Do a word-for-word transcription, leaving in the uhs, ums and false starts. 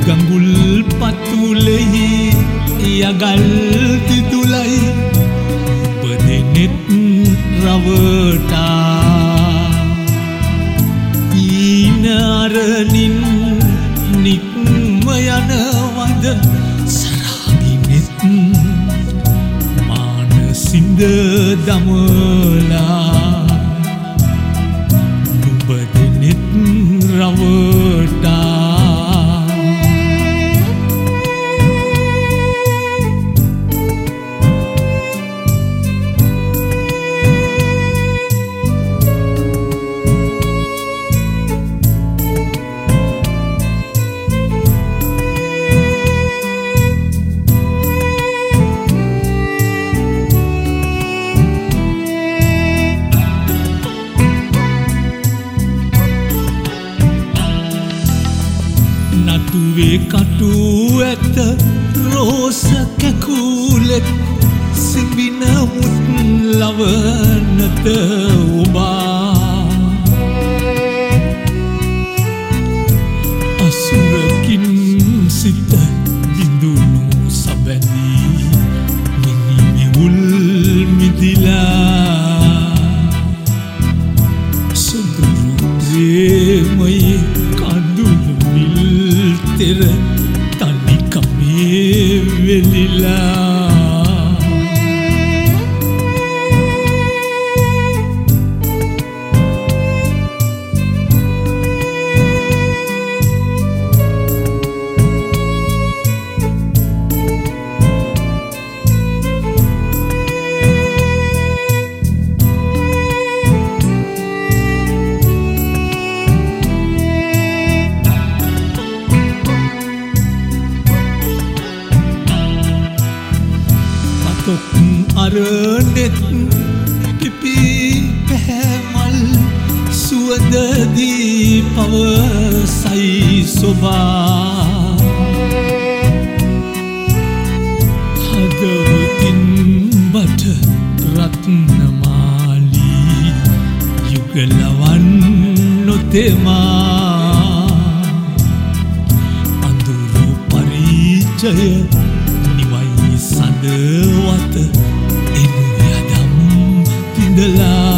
ගඟුල් පතුලෙහි යගල් තිතුලයි පදෙනෙත් රවටා ඊනරනින් නික්ම යනවද සරාගිනෙත් මානසින්ද දමලා නුඹදෙනෙත් රවටා නටුවේ කටු ඇත රෝස කැකුලෙක් සිඹින මුත් ලවනත ඔබා අසුරකින් සිත බිඳුණු සබැඳී මිනිමෙවුල් මිදිලා සුදුරු ප්‍රේමයේ කඳුළු තෙර තනිකමේ වෙලිලා තොක් අරනෙත් පිපි පැහැමල් සුවඳදී පවසයි සොබා හදවතින් බට රත්නමාලී යුගලවන් නොතෙමා අඳුරු පරිචය නිවයි සඳවත එනු යදම් පිඳලා